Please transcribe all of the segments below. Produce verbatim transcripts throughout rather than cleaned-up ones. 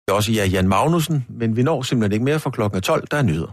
Det er også jeg, Jan Magnussen, men vi når simpelthen ikke mere for klokken tolv, der er nyheder.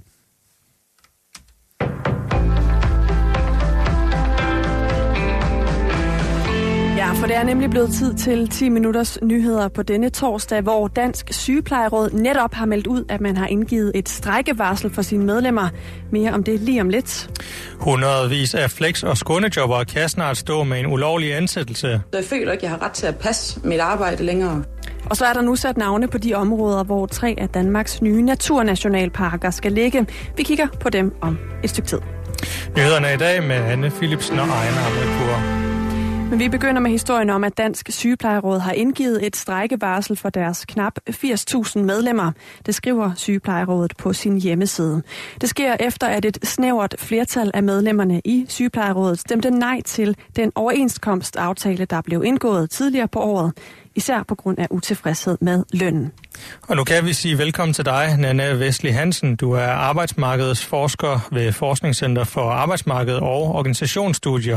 Ja, for det er nemlig blevet tid til ti minutters nyheder på denne torsdag, hvor Dansk Sygeplejeråd netop har meldt ud, at man har indgivet et strejkevarsel for sine medlemmer. Mere om det lige om lidt. Hundredvis af flex- og skånejobbere kan snart stå med en ulovlig ansættelse. Jeg føler ikke, jeg har ret til at passe mit arbejde længere. Og så er der nu sat navne på de områder, hvor tre af Danmarks nye naturnationalparker skal ligge. Vi kigger på dem om et stykke tid. Nyhederne i dag med Anne Philipsen og Ejner Amripur. Men vi begynder med historien om, at Dansk Sygeplejeråd har indgivet et strejkevarsel for deres knap firs tusind medlemmer. Det skriver Sygeplejerådet på sin hjemmeside. Det sker efter, at et snævert flertal af medlemmerne i Sygeplejerådet stemte nej til den overenskomstaftale, der blev indgået tidligere på året, især på grund af utilfredshed med lønnen. Og nu kan vi sige velkommen til dig, Nanna Vestli Hansen. Du er arbejdsmarkedsforsker ved Forskningscenter for Arbejdsmarked og Organisationsstudier.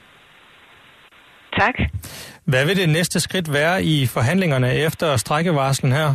Tak. Hvad vil det næste skridt være i forhandlingerne efter strejkevarslen her?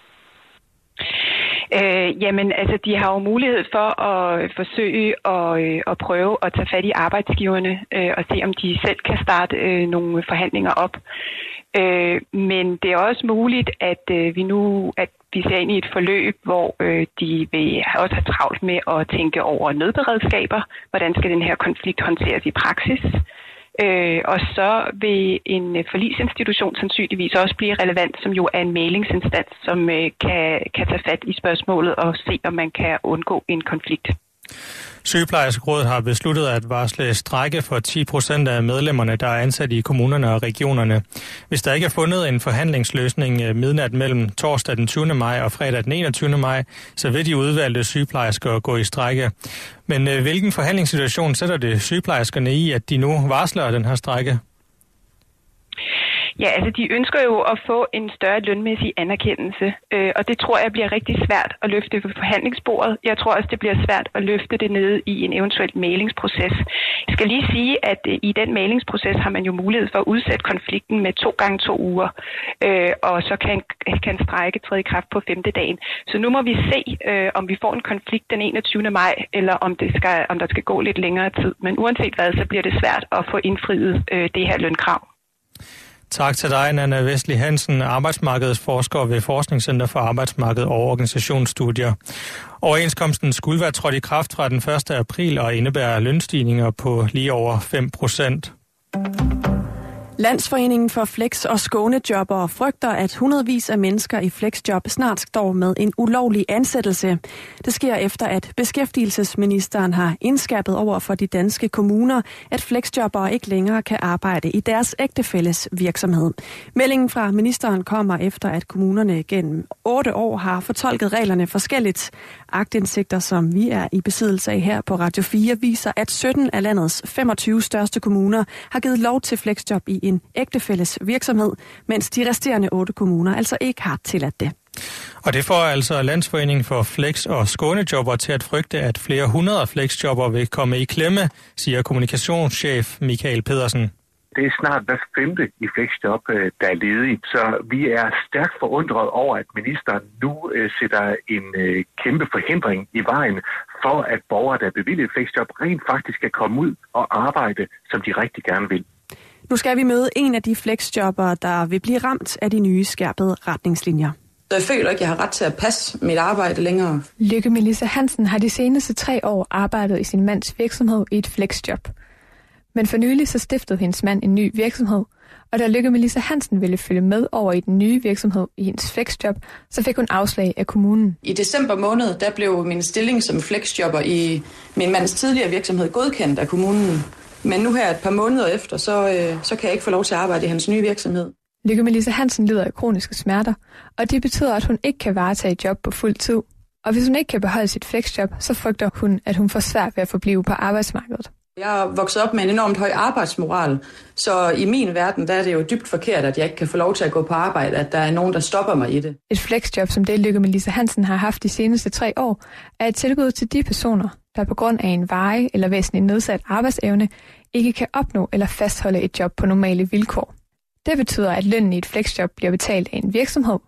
Øh, jamen, altså, de har jo mulighed for at forsøge at, øh, at prøve at tage fat i arbejdsgiverne øh, og se, om de selv kan starte øh, nogle forhandlinger op. Øh, men det er også muligt, at øh, vi nu at vi ser ind i et forløb, hvor øh, de vil også have travlt med at tænke over nødberedskaber. Hvordan skal den her konflikt håndteres i praksis? Øh, og så vil en forligsinstitution sandsynligvis også blive relevant, som jo er en mæglingsinstans, som øh, kan, kan tage fat i spørgsmålet og se, om man kan undgå en konflikt. Sygeplejerådet har besluttet at varsle strejke for ti procent af medlemmerne, der er ansat i kommunerne og regionerne. Hvis der ikke er fundet en forhandlingsløsning midnat mellem torsdag den tyvende maj og fredag den enogtyvende maj, så vil de udvalgte sygeplejersker gå i strejke. Men hvilken forhandlingssituation sætter det sygeplejerskerne i, at de nu varsler den her strejke? Ja, altså de ønsker jo at få en større lønmæssig anerkendelse, øh, og det tror jeg bliver rigtig svært at løfte på forhandlingsbordet. Jeg tror også, det bliver svært at løfte det ned i en eventuel mæglingsproces. Jeg skal lige sige, at øh, i den mæglingsproces har man jo mulighed for at udsætte konflikten med to gange to uger, øh, og så kan, kan strejke træde i kraft på femte dagen. Så nu må vi se, øh, om vi får en konflikt den enogtyvende maj, eller om, det skal, om der skal gå lidt længere tid. Men uanset hvad, så bliver det svært at få indfriet øh, det her lønkrav. Tak til dig, Nanna Vestli Hansen, arbejdsmarkedsforsker ved Forskningscenter for Arbejdsmarked og Organisationsstudier. Overenskomsten skulle være trådt i kraft fra den første april og indebærer lønstigninger på lige over fem procent. Landsforeningen for Flex- og Skånejobbere frygter, at hundredvis af mennesker i flexjob snart står med en ulovlig ansættelse. Det sker efter, at beskæftigelsesministeren har indskærpet over for de danske kommuner, at flexjobbere ikke længere kan arbejde i deres ægtefælles virksomhed. Meldingen fra ministeren kommer efter, at kommunerne gennem otte år har fortolket reglerne forskelligt. Aktindsigter, som vi er i besiddelse af her på Radio fire, viser, at sytten af landets femogtyve største kommuner har givet lov til flexjob i en ægtefælles virksomhed, mens de resterende otte kommuner altså ikke har tilladt det. Og det får altså Landsforeningen for Flex- og Skånejobber til at frygte, at flere hundrede flexjobber vil komme i klemme, siger kommunikationschef Michael Pedersen. Det er snart hver femte i flexjob, der er ledig, så vi er stærkt forundret over, at ministeren nu sætter en kæmpe forhindring i vejen for, at borgere, der er bevilget flexjob, rent faktisk skal komme ud og arbejde, som de rigtig gerne vil. Nu skal vi møde en af de flexjobbere, der vil blive ramt af de nye skærpede retningslinjer. Jeg føler ikke, jeg har ret til at passe mit arbejde længere. Lykke Melissa Hansen har de seneste tre år arbejdet i sin mands virksomhed i et flexjob. Men for nylig så stiftede hendes mand en ny virksomhed, og da Lykke Melissa Hansen ville følge med over i den nye virksomhed i hendes flexjob, så fik hun afslag af kommunen. I december måned, der blev min stilling som flexjobber i min mands tidligere virksomhed godkendt af kommunen. Men nu her et par måneder efter, så, øh, så kan jeg ikke få lov til at arbejde i hans nye virksomhed. Lykke Melissa Hansen lider af kroniske smerter, og det betyder, at hun ikke kan varetage job på fuld tid. Og hvis hun ikke kan beholde sit flexjob, så frygter hun, at hun får svært ved at forblive på arbejdsmarkedet. Jeg er vokset op med en enormt høj arbejdsmoral, så i min verden der er det jo dybt forkert, at jeg ikke kan få lov til at gå på arbejde, at der er nogen, der stopper mig i det. Et flexjob, som det Lykke Melissa Hansen har haft de seneste tre år, er et tilbud til de personer, der på grund af en varig eller væsentlig nedsat arbejdsevne ikke kan opnå eller fastholde et job på normale vilkår. Det betyder, at lønnen i et flexjob bliver betalt af en virksomhed,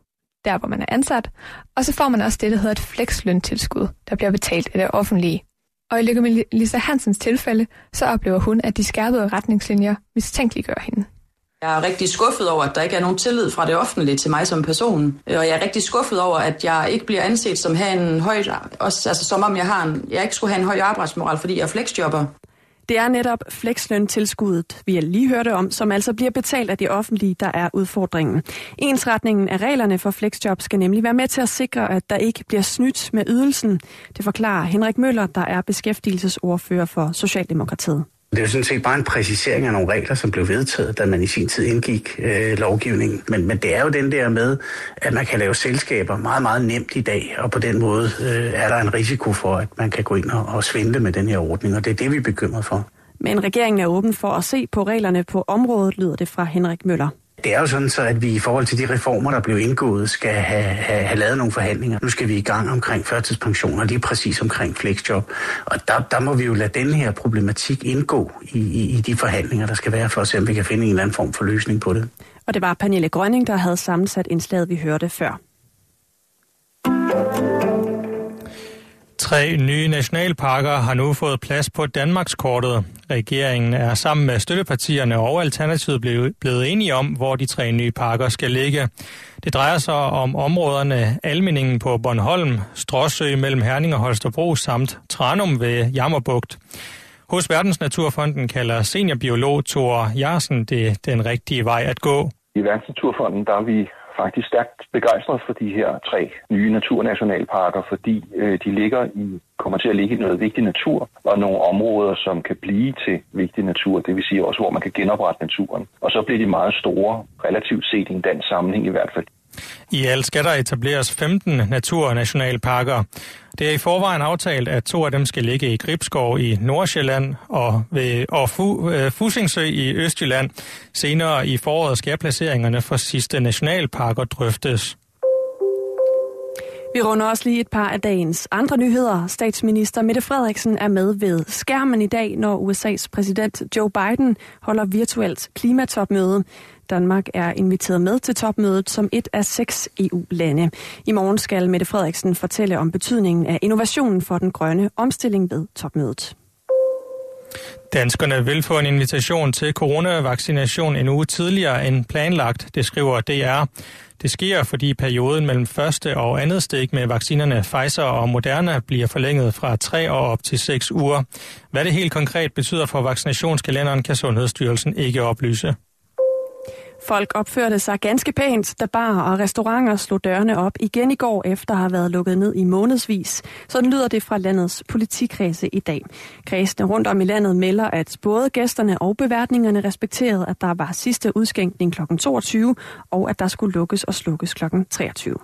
der hvor man er ansat, og så får man også det, der hedder et fleksløntilskud, der bliver betalt af det offentlige. Og i Lykke Lisa Hansens tilfælde, så oplever hun, at de skærpede retningslinjer mistænkeliggør hende. Jeg er rigtig skuffet over, at der ikke er nogen tillid fra det offentlige til mig som person. Og jeg er rigtig skuffet over, at jeg ikke bliver anset som, have en høj, også, altså, som om jeg, har en, jeg ikke skulle have en høj arbejdsmoral, fordi jeg er flexjobber. Det er netop fleksløntilskuddet, vi lige hørte om, som altså bliver betalt af det offentlige, der er udfordringen. Ensretningen af reglerne for flexjob skal nemlig være med til at sikre, at der ikke bliver snydt med ydelsen. Det forklarer Henrik Møller, der er beskæftigelsesordfører for Socialdemokratiet. Det er jo sådan set bare en præcisering af nogle regler, som blev vedtaget, da man i sin tid indgik øh, lovgivningen. Men, men det er jo den der med, at man kan lave selskaber meget, meget nemt i dag, og på den måde øh, er der en risiko for, at man kan gå ind og, og svindle med den her ordning, og det er det, vi er bekymret for. Men regeringen er åben for at se på reglerne på området, lyder det fra Henrik Møller. Det er jo sådan, så at vi i forhold til de reformer, der blev indgået, skal have, have, have lavet nogle forhandlinger. Nu skal vi i gang omkring førtidspension, og lige præcis omkring flexjob. Og der, der må vi jo lade den her problematik indgå i, i, i de forhandlinger, der skal være, for at se, om vi kan finde en eller anden form for løsning på det. Og det var Pernille Grønning, der havde sammensat indslaget, vi hørte før. Tre nye nationalparker har nu fået plads på Danmarkskortet. Regeringen er sammen med støttepartierne og Alternativet blevet enige om, hvor de tre nye parker skal ligge. Det drejer sig om områderne Almindingen på Bornholm, Stråsø mellem Herning og Holstebro samt Tranum ved Jammerbugt. Hos Verdensnaturfonden kalder seniorbiolog Thor Jarsen det den rigtige vej at gå. I Verdensnaturfonden der er vi faktisk stærkt begejstret for de her tre nye naturnationalparker, fordi øh, de ligger i, kommer til at ligge i noget vigtig natur, og nogle områder, som kan blive til vigtig natur, det vil sige også, hvor man kan genoprette naturen. Og så bliver de meget store, relativt set i en dansk sammenhæng i hvert fald. I alt skal der etableres femten naturnationalparker. Det er i forvejen aftalt, at to af dem skal ligge i Gribskov i Nordsjælland og, ved, og Fu, uh, Fusingsø i Østjylland. Senere i foråret skal placeringerne for sidste nationalparker drøftes. Vi runder også lige et par af dagens andre nyheder. Statsminister Mette Frederiksen er med ved skærmen i dag, når U S A's præsident Joe Biden holder virtuelt klimatopmøde. Danmark er inviteret med til topmødet som et af seks E U-lande. I morgen skal Mette Frederiksen fortælle om betydningen af innovationen for den grønne omstilling ved topmødet. Danskerne vil få en invitation til coronavaccination en uge tidligere end planlagt, det skriver D R. Det sker, fordi perioden mellem første og andet stik med vaccinerne Pfizer og Moderna bliver forlænget fra tre år op til seks uger. Hvad det helt konkret betyder for vaccinationskalenderen, kan Sundhedsstyrelsen ikke oplyse. Folk opførte sig ganske pænt, da barer og restauranter slog dørene op igen i går, efter at have været lukket ned i månedsvis. Sådan lyder det fra landets politikredse i dag. Kredsene rundt om i landet melder, at både gæsterne og beværtningerne respekterede, at der var sidste udskænkning klokken toogtyve, og at der skulle lukkes og slukkes klokken treogtyve.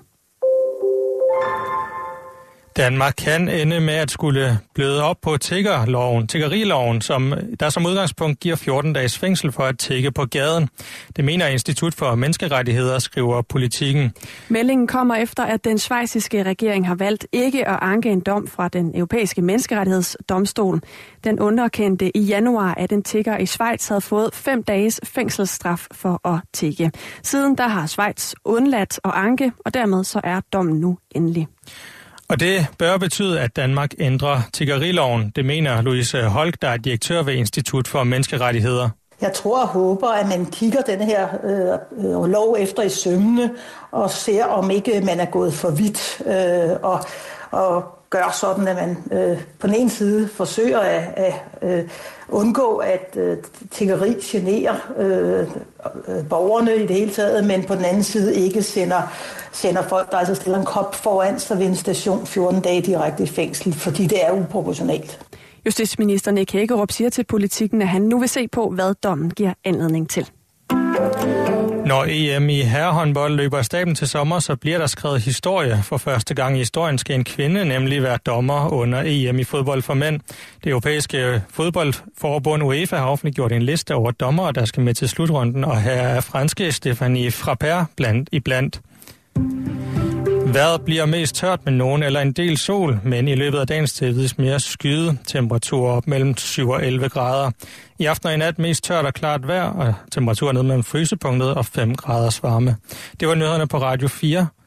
Danmark kan ende med at skulle bløde op på tiggerloven, tiggeriloven, som der som udgangspunkt giver fjorten dages fængsel for at tigge på gaden. Det mener Institut for Menneskerettigheder, skriver Politikken. Meldingen kommer efter, at den schweiziske regering har valgt ikke at anke en dom fra den europæiske menneskerettighedsdomstol. Den underkendte i januar, at en tigger i Schweiz havde fået fem dages fængselsstraf for at tigge. Siden der har Schweiz undladt at anke, og dermed så er dommen nu endelig. Og det bør betyde, at Danmark ændrer tiggeriloven. Det mener Louise Holk, der er direktør ved Institut for Menneskerettigheder. Jeg tror og håber, at man kigger den her øh, lov efter i sømmene og ser, om ikke man er gået for vidt øh, og, og gør sådan, at man øh, på den ene side forsøger at, at øh, undgå, at øh, tiggeri generer øh, borgerne i det hele taget, men på den anden side ikke sender, sender folk, der altså stiller en kop foran sig ved en station fjorten dage direkte i fængsel, fordi det er uproportionalt. Justitsminister Nick Hækkerup siger til Politikken, at han nu vil se på, hvad dommen giver anledning til. Når E M i herrehåndbold løber staben til sommer, så bliver der skrevet historie. For første gang i historien skal en kvinde nemlig være dommer under E M i fodbold for mænd. Det europæiske fodboldforbund UEFA har offentliggjort en liste over dommere, der skal med til slutrunden, og her er franske Stéphanie Frappert blandt iblandt. Vejret bliver mest tørt med nogen eller en del sol, men i løbet af dagens tidvis mere skyde, temperaturer op mellem syv og elleve grader. I aften og i nat mest tørt og klart vejr, og temperaturer ned mellem frysepunktet og fem graders varme. Det var nyhederne på Radio fire.